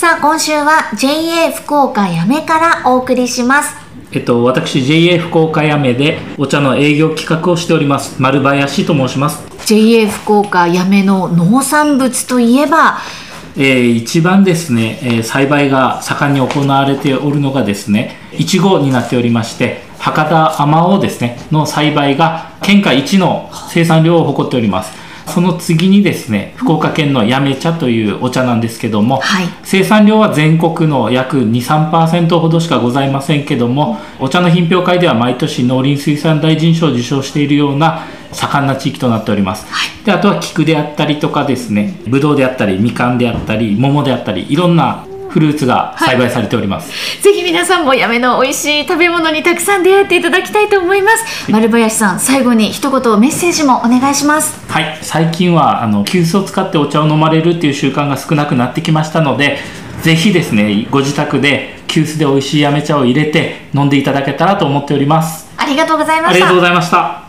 さあ今週は JA 福岡八女からお送りします。 私 JA 福岡八女でお茶の営業企画をしております丸林と申します。 JA 福岡八女の農産物といえば、 一番ですね、栽培が盛んに行われておるのがですね、いちごになっておりまして、博多あまおうですねの栽培が県下一の生産量を誇っております。その次にですね、福岡県の八女茶というお茶なんですけども、 はい、 生産量は全国の約 2,3% ほどしかございませんけども、お茶の品評会では毎年農林水産大臣賞を受賞しているような盛んな地域となっております。 はい、 であとは菊であったりとかですね、ぶどうであったりみかんであったり桃であったり、いろんなフルーツが栽培されております。 ぜひ皆さんも八女の美味しい食べ物にたくさん出会っていただきたいと思います。丸林さん、最後に一言メッセージもお願いします。 はい、最近は急須を使ってお茶を飲まれるっていう習慣が少なくなってきましたので、ぜひですね、ご自宅で急須で美味しい八女茶を入れて飲んでいただけたらと思っております。 ありがとうございました。 ありがとうございました。